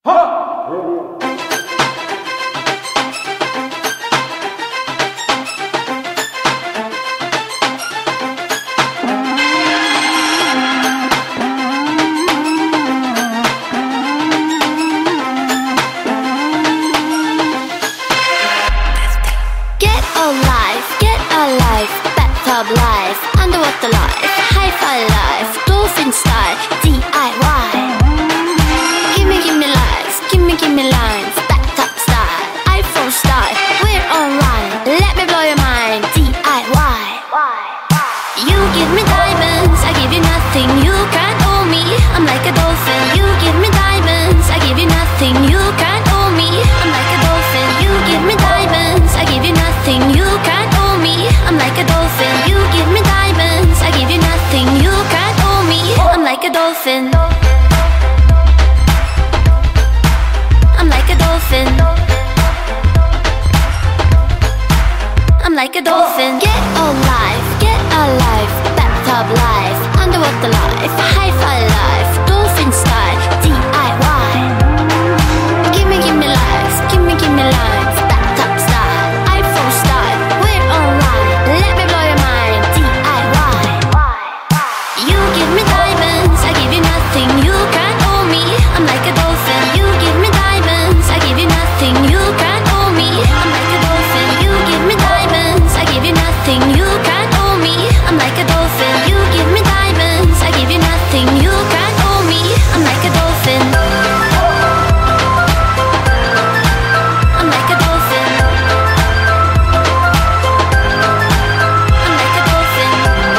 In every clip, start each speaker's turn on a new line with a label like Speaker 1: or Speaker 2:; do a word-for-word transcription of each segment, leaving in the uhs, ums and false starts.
Speaker 1: Bathtub life, underwater life, hi-fi life, dolphin style, D I Y. Gimme, gimme lives, gimme, gimme lines, bathtub style, iPhone style, we're online, let me blow your mind, D I Y. You give me diamonds, I give you nothing, you can't own me, I'm like a dolphin. You give me diamonds, I give you nothing, you can't own me, I'm like a dolphin. You give me diamonds, I give you nothing, you can't own me, I'm like a dolphin. You give me diamonds, I give you nothing, you can't own me, I'm like a dolphin. I'm like a dolphin. I'm like a dolphin. Get alive, get alive, bathtub life, underwater life, hi-fi life, dolphin style, D I Y. Gimme, gimme lives, gimme, gimme lines, bathtub style, iPhone style, we're online, let me blow your mind, D I Y. You give me diamonds, I give you nothing, you can't own me, I'm like a dolphin. You give me diamonds, I give you nothing, you can't own me, I'm like a dolphin. You give me diamonds, I give you nothing, you can't own me, I'm like a dolphin. You give me diamonds, I give you nothing, you can't own me, I'm like a dolphin. I'm like a dolphin. I'm like a dolphin.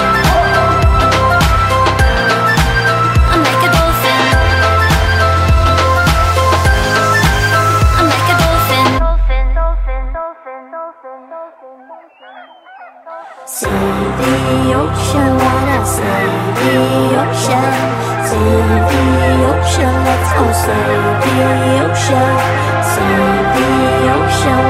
Speaker 1: I'm like a dolphin. I'm like a dolphin. See the ocean, wanna see the ocean. See the ocean, let's go see the ocean. See the ocean,